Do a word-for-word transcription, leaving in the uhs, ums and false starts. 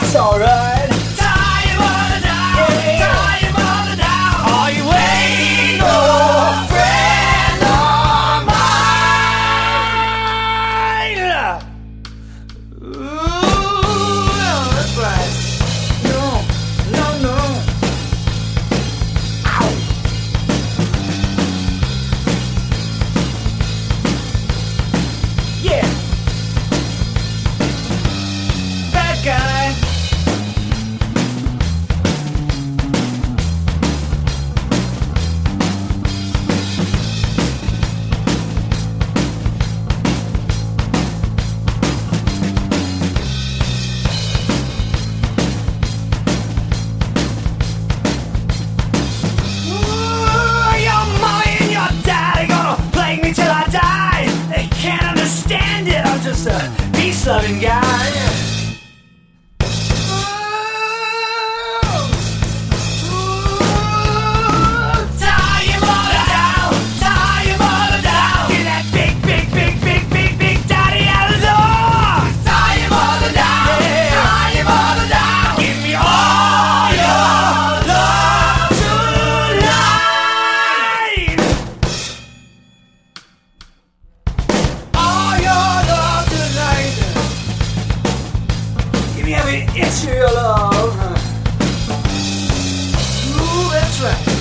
It's alright. Tie your mother down, Yeah. tie your mother down. Are you Ain't no friend of mine. Ooh, that's right. No, no, no. Ow. Yeah. Bad guy. Ooh, your mommy and your dad are gonna plague me till I die. They can't understand it. I'm just a peace-loving guy. Tie your mother down, tie your mother down. Get that big, big, big, big, big, big, daddy out of the door. Tie your mother down, tie your mother down. Give me all your love tonight. All your love tonight. Give me every inch of your love. Ooh, that's right.